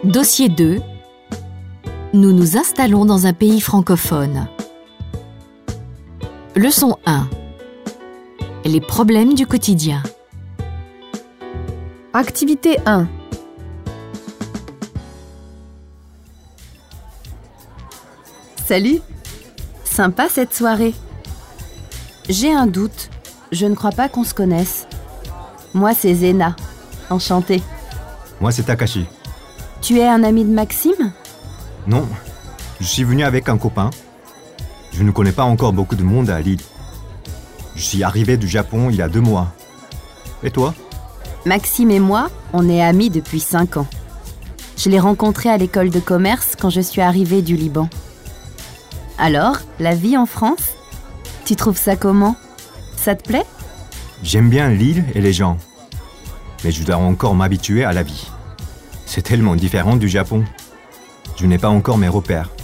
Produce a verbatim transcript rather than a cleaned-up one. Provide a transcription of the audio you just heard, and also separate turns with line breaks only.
Dossier deux. Nous nous installons dans un pays francophone. Leçon un. Les problèmes du quotidien.
Activité un. Salut! Sympa cette soirée. J'ai un doute. Je ne crois pas qu'on se connaisse. Moi, c'est Zena. Enchantée.
Moi, c'est Takashi.
Tu es un ami de Maxime?
Non, je suis venu avec un copain. Je ne connais pas encore beaucoup de monde à Lille. Je suis arrivé du Japon il y a deux mois. Et toi?
Maxime et moi, on est amis depuis cinq ans. Je l'ai rencontré à l'école de commerce quand je suis arrivée du Liban. Alors, la vie en France? Tu trouves ça comment? Ça te plaît?
J'aime bien l'île et les gens. Mais je dois encore m'habituer à la vie. C'est tellement différent du Japon. Je n'ai pas encore mes repères.